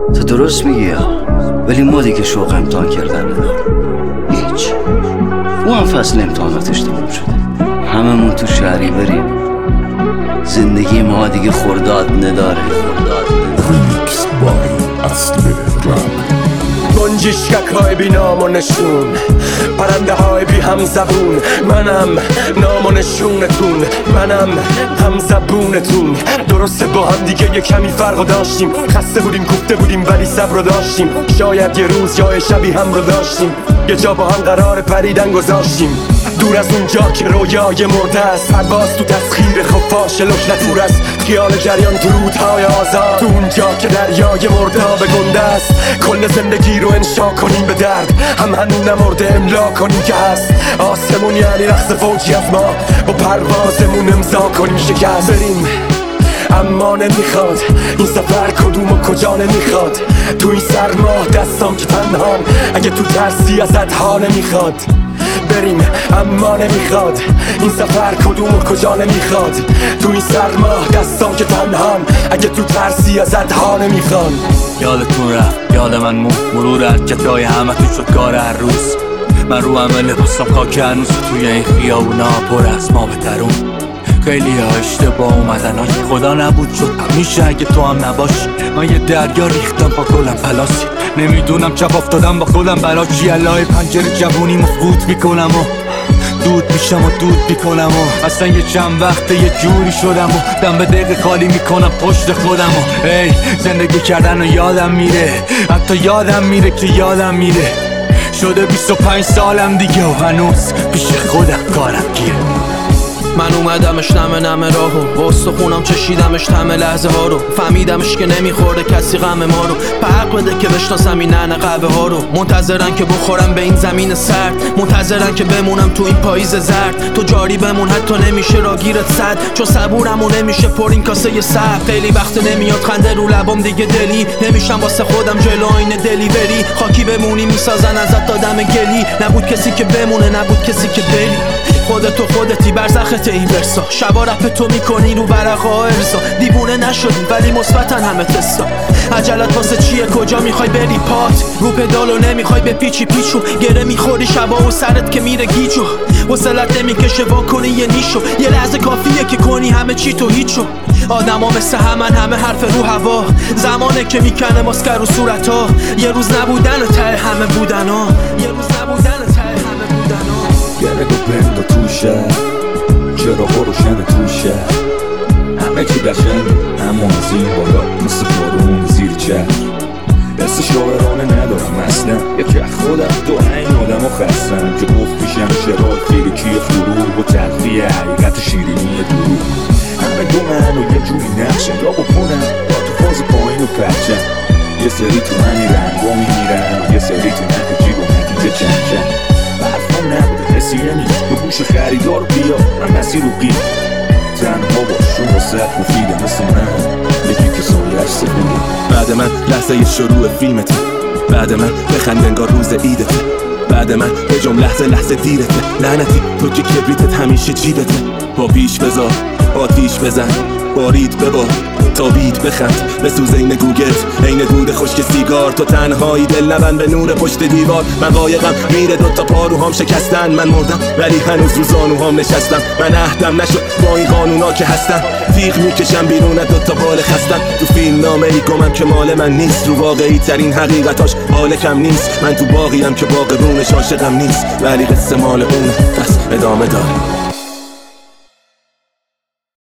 تو درست میگی ولی ما دیگه شوق امتحان کردن نداریم. هیچ. او هم فصل امتحاناتش تموم شده، هممون تو شهری بریم. زندگی ما دیگه خرداد نداره. ریمیکس بای اصل رپ. گنجشکک های بی نام و نشون، پرنده های بی هم زبون. منم نام و نشونتون، منم هم زبونتون. درسته با هم دیگه یه کمی فرق داشتیم، خسته بودیم گفته بودیم ولی صبر رو داشتیم. شاید یه روز یا شبی هم رو داشتیم، یه جا با هم قرار پریدن گذاشتیم. دور از اونجا که رویای مرده است، پرواز تو تسخیر خفاش لکنتور است. خیال جریان درودهای آزاد، تو اونجا که دریای مرده به گنده است. کل زندگی رو انشا کنیم به درد، هم هنون نمرده املا کنیم که هست. آسمون یعنی رقص فوجی از ما، با پروازمون امضا کنیم شکست. بریم اما نمیخواد این سفر کدوم و کجا نمیخواد. تو این سرما دستام که تنهان، اگه تو ترسی ازت ها نمیخواد. بریم اما نمیخواد این سفر کدوم و کجا نمیخواد. تو این سرما دستام که تنهان، اگه تو ترسی ازت ها نمیخواد. یادتون رفت یاد من مرور حرکتای همه تو شد کار هر روز. من رو همه لباسم خاک هنوز، توی این خیابونا پر از ما بترون. خیلی ها اشتباه اومدن که خدا نبود شد همیشه اگه تو هم نباشی. من یه دریا ریختم با کلم پلاسی، نمیدونم چپ افتادم با خودم برا چی. الهی پنجره جوونی مفقود میکنم و دود میشم و دود میکنم و اصلا یه چند وقته یه جوری شدم و دم به دقیقه خالی میکنم پشت خودم و ای زندگی کردن و یادم میره، حتی یادم میره که یادم میره. شده 25 سالم دیگه و هنوز پیش خودم کارم گیره. من اومدمش نمه راهو، واسه خونم چشیدمش تمه لحظه ها رو. فهمیدمش که نمیخورده کسی غم ما رو، حق بده که بشناسم این ننه قهوه ها رو. منتظرن که بخورم به این زمین سرد، منتظرن که بمونم تو این پاییز زرد. تو جاری بمون حتی نمیشه راگیرت صد، چون صبورمو نمیشه پر این کاسه سرد. خیلی وقت نمیاد خنده رو لبام دیگه دلی نمیشم، واسه خودم جلو آینه دلیوری. خاکی بمونی میسازن ازت دادم گلی، نبود کسی که بمونه نبود کسی که بری. خودت و خودتی برزخت این ورسا، شبا رپ تو میکنی رو ورقا ارزا. دیوونه نشدی ولی مثبتن همه تستا. عجلت واسه چیه کجا میخوای بری پات، رو پدالو نمیخوای به پیچی پیچو. گره میخوری شبا و سرت که میره گیجو، وصلت نمیکشه وا کنی یه نیشو. یه لحظه کافیه که کنی همه چی تو هیچو. آدما مثل همه حرف رو هوا، زمانه که میکنه ماسکر رو صورتا. یه روز نبودن ته همه بودنا، یه روز نبودن ته همه بودنا. گرگ و بند و توشه، چراغ روشن توشه، همه چی قشنگ اما از این بالا مثل بارون زیر چه. دست شاعرانه ندارم اصلا، یکی از خودم تو این آدم و خستم که گفت میشم شراب فیلکی فروغ و تلخی حقیقت شیرینی دروغ. همه دو من و یه جوری نقشن یا بکنم یا تو فاز پایین و پرچم. یه سری تو همین رنگا میمیرن و یه سری تو نتیجه و نتیجه چند برفام نبوده حسیه نیست به گوش خریدار بیا. من مسیر رو گیر تنها باش و واسه مفیده مثل من یکی که سایش سبوده. بعد من لحظه شروع فیلمته، بعد من بخند انگار روز ایدته، بعد من به جمله لحظه دیرته. لعنتی تو که کبریتت همیشه جیبته. با پیش بذار آتیش بزن، بارید ببار تابید بخند بسوز این گوگت این دود خشک سیگار. تو تنهایی دل نبند به نور پشت دیوار. من قایقم میره دوتا پاروهام شکستن، من مردم ولی هنوز رو زانوهام نشستم. من عهدم نشد با این قانونا که هستن، تیغ میکشم بیرون دوتا بال خستن. تو فیلم نامه ای گمم که مال من نیست، رو واقعی ترین حقیقتاش حال کم نیست. من تو باقیم که باقرونش عاشقم نیست، ولی قصه مال اونه پس ادامه داره.